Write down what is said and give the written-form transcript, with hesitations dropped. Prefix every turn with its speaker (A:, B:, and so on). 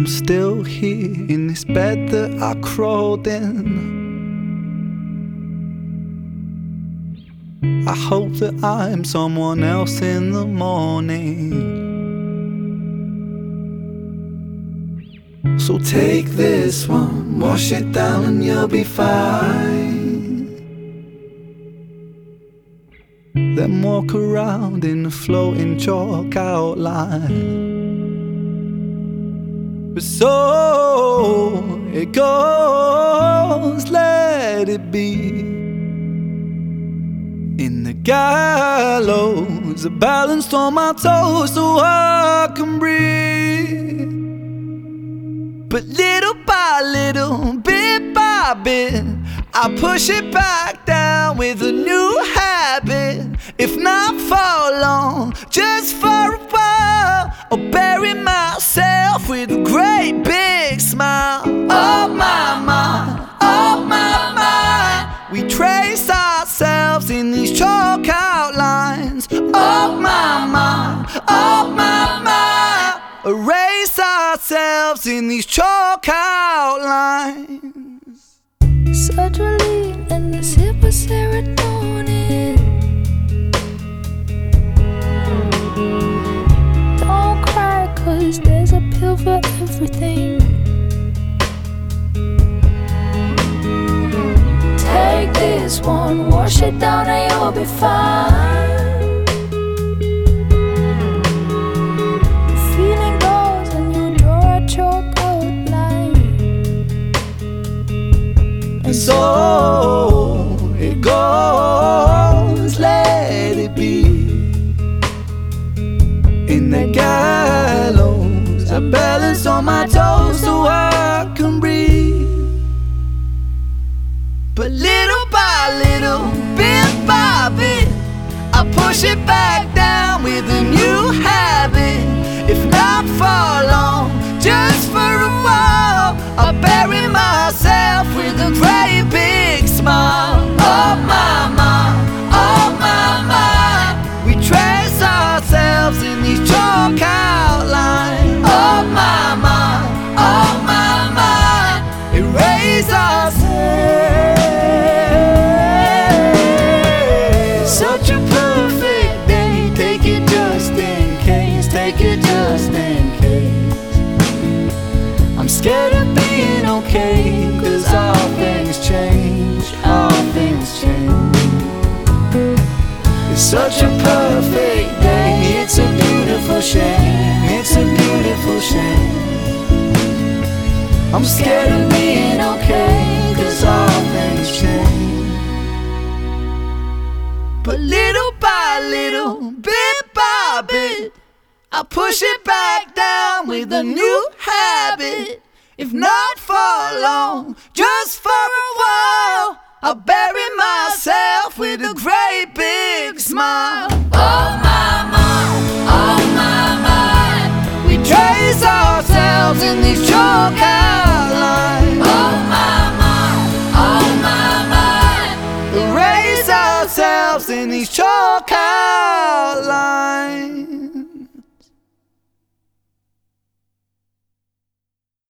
A: still here in this bed that I crawled in. I hope that I'm someone else in the morning. So take this one, wash it down and you'll be fine. Then walk around in a floating chalk outline. But so it goes, let it be. In the gallows, I balanced on my toes so I can breathe. But little by little, bit by bit, I push it back down with a new habit. If not for long, just for a while, I'll bury myself with a great big smile. Oh my, oh my, we trace ourselves in these chalk outlines. Oh my, oh my, erase ourselves in these chalk outlines.
B: Sertraline and the sip of serotonin. Don't cry, 'cause there's a pill for everything. Take this one, wash it down and you'll be fine. The feeling goes and you draw a chalk outline.
A: And so it goes, let it be. In the gallows, I balance on my toes so I can breathe. But little by little, bit by bit, I push it back down with a new habit. If not for long, just for a while, I'll bury myself with a great big smile. Oh my, oh my, we trace ourselves in these chalk outlines. Oh my, oh my, erase ourselves. Such a perfect day, take it just in case, take it just in case. I'm scared of being okay, 'cause all things change, all things change. It's such a perfect day, it's a beautiful shame, it's a beautiful shame. I'm scared of being okay, 'cause all things change. But little by little, bit by bit, I push it back down with a new habit. If not for long, just for a while, I'll bury myself with a great big smile. Oh my, we trace ourselves in these chalk outlines.